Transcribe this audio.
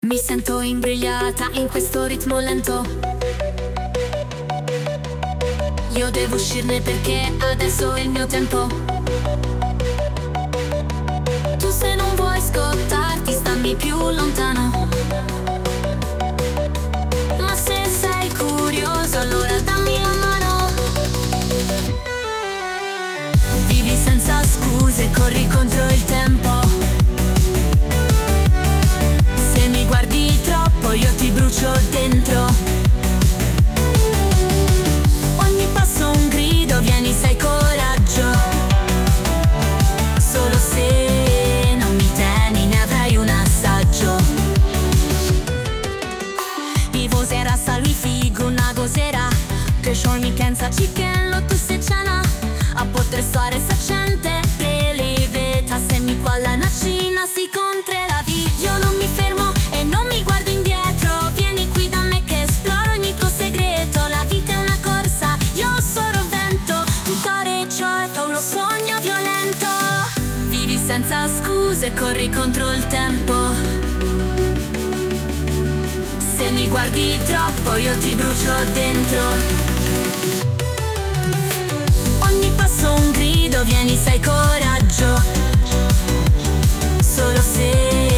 Mi sento imbrigliata in questo ritmo lento. Io devo uscirne perché adesso è il mio tempo. Tu se non vuoi scottarti stammi più lontano. Ma se sei curioso allora dammi la mano. Vivi senza scuse, corri contro il tempo. Se mi guardi troppo io ti brucio dentro. Ogni passo un grido, vieni, sai coraggio. Solo se non mi temi ne avrai un assaggio. I voserà salvi figo una gozera. Că mi pensa chicken lo tu se cena. A poter soare sa gente Peliveta se mi qualla na cina si contrelavi. Io non mi fermo e non mi guardo indietro. Vieni qui da me che esploro ogni tuo segreto. La vita è una corsa, io sono vento. Un cuore cieco, uno sogno violento. Vivi senza scuse, corri contro il tempo. Se mi guardi troppo io ti brucio dentro. Ogni passo un grido, vieni, sai coraggio. Solo se